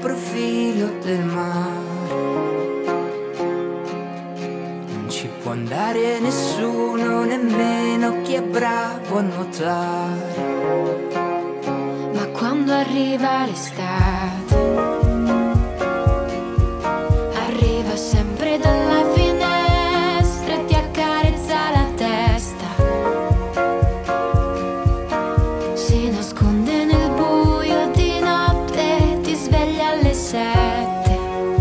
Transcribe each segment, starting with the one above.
profilo del mare. Non ci può andare nessuno, nemmeno chi è bravo a nuotare. Ma quando arriva l'estate, arriva sempre dalla finestra e ti accarezza la testa. Si nasconde nel buio di notte, ti sveglia alle 7.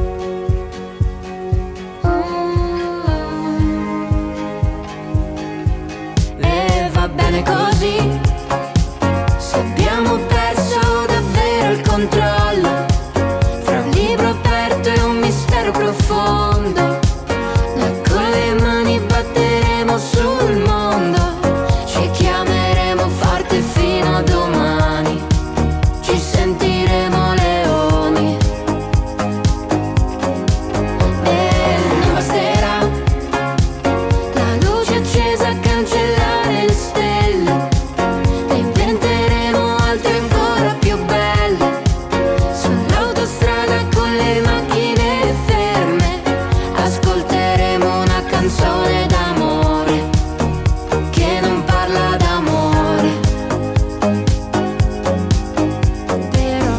E va bene così, se abbiamo perso davvero il controllo, fra un libro aperto e un mistero profondo, noi con le mani batteremo sul mondo, ci chiameremo forte fino a domani, ci sentiremo leoni. E non basterà la luce accesa a cancellare le stelle, ne inventeremo altre ancora più belle, sull'autostrada con le macchine ferme, ascolteremo una canzone d'amore che non parla d'amore. Però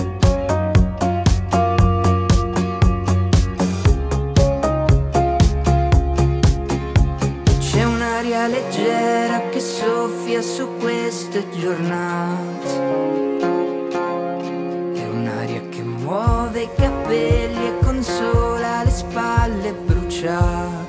C'è un'aria leggera che soffia su queste giornate. È un'aria che muove i capelli e consola le spalle bruciate.